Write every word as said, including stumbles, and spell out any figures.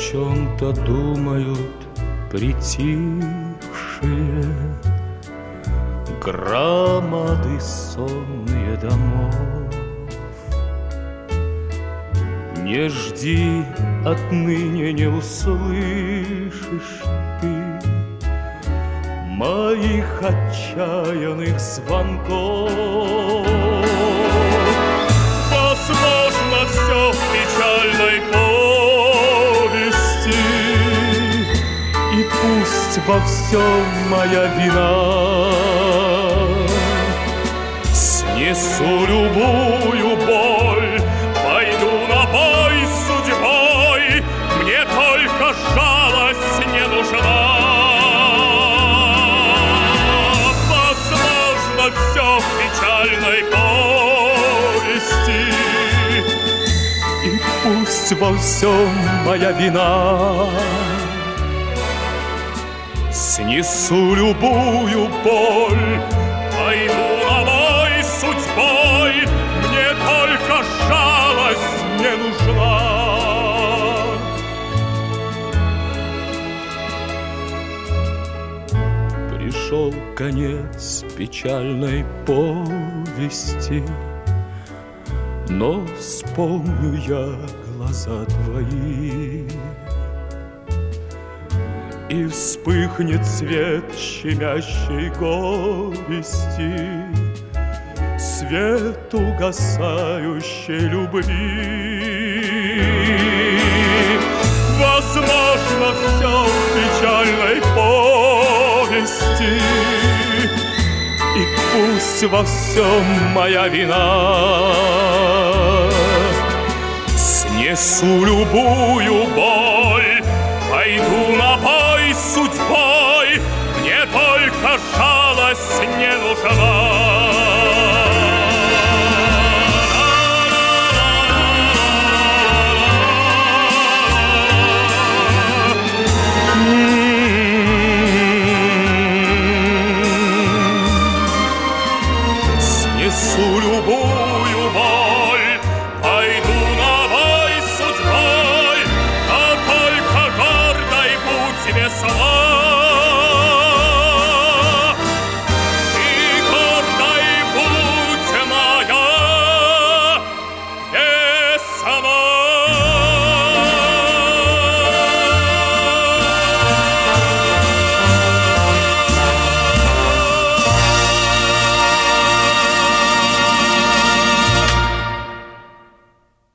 чем-то думают притихшие громады сонные домов. Не жди, отныне не услышишь ты моих отчаянных звонков. Возможно, все в печальной повести, и пусть во всем моя вина. Снесу любую боль, пойду на бой с судьбой, мне только жалость не нужна. Возможно, все в печальной повести, и пусть во всем моя вина. Снесу любую боль, пойду на бой с судьбой, мне только жалость не нужна. Пришел конец печальной повести, но вспомню я глаза твои, и вспыхнет свет щемящей горести, свет угасающей любви. Возможно, все в печальной повести, и пусть во всем моя вина. Снесу любую боль, пойду на бой с судьбой, мне только жалость не нужна.